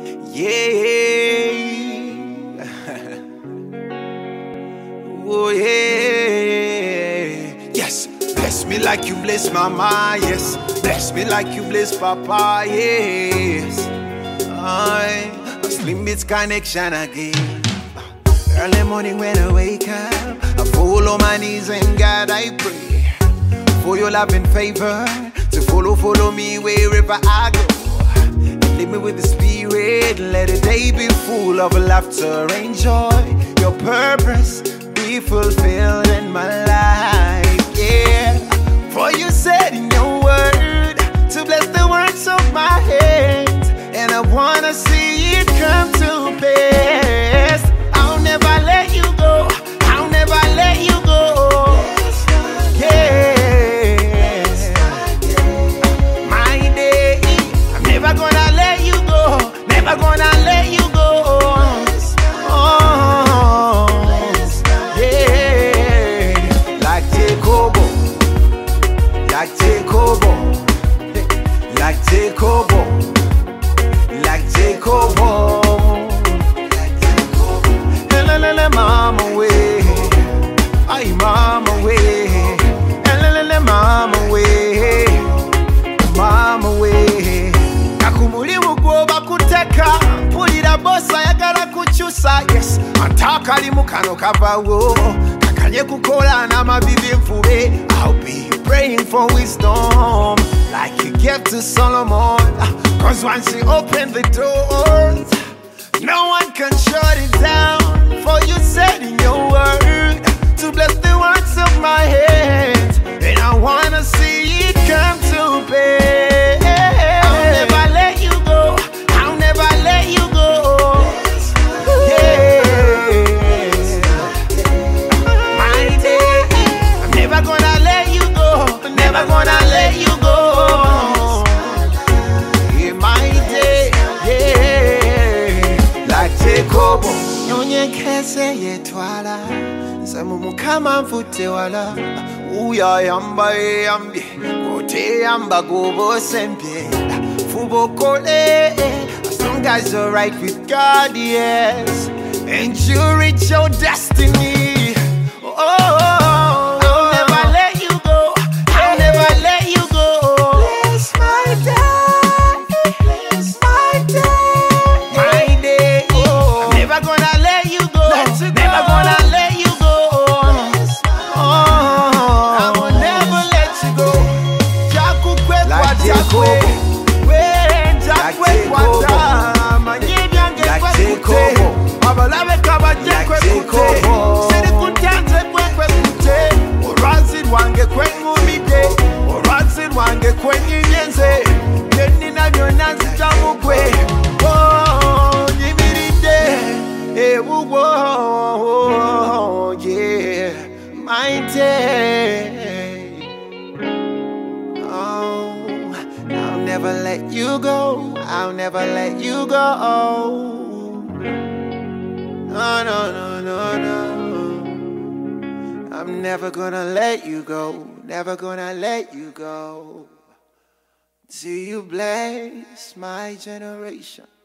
Yeah. Oh yeah. Yes. Bless me like you bless mama. Yes. Bless me like you bless papa. Yes. I Slim Beats connection again. Early morning when I wake up, I fall on my knees and God I pray for your love and favor to follow me wherever I go. Lead me with the spirit, let the day be full of laughter and joy. Your purpose be fulfilled in my life, yeah. For you said in your word to bless the works of my hands, and I wanna see it come to pass. I'll never let you go, I'll never let you go, yeah. My day, I'm never gonna let you go, never gonna let you go. Oh, yeah. Like Jacob, like Jacob, like Jacob, like Jacob. Mama way, ay mama way, mama way, mama way. Kakumulimu gwoba kuteka, mpulira bossa yagala kukyusa. Yes, antaka limu kano kavawo, kakanye kukola n'amabibi enfube. I'll be praying for wisdom like you gave to Solomon, cause once you open the doors, no one can shut it down. For you said in your word to bless the works of my hands, and I wanna see it come to pass. I'll never let you go, I'll never let you go, yeah. My day, I'm never gonna let you go, never gonna let you go. Yeah, my day, yeah. Like Jacob, Nyonye kese yetwala Nsamu mukama mfute wala Uya yamba yambye Kote yamba gobo sempye Fubo kole As long as you're right with God, yes, and you reach your destiny. Oh, I'll never let you go, I'll never let you go. Bless my day, bless my day, my day. I'm never gonna let you go, never gonna let you go. Oh, I will never let you go. Like Jacob, like Jacob, abalabe kabajekwe kute, siri kutanze kwekwe kute, oranzi wange kwengumide, oranzi wange kwenyenze, yeni na byonanzi tamukwe, oh, nyimiride, uwo, yeah, my day. Oh, I'll never let you go, I'll never let you go. No, no, no, no, no. I'm never gonna let you go, never gonna let you go. Till you bless my generation.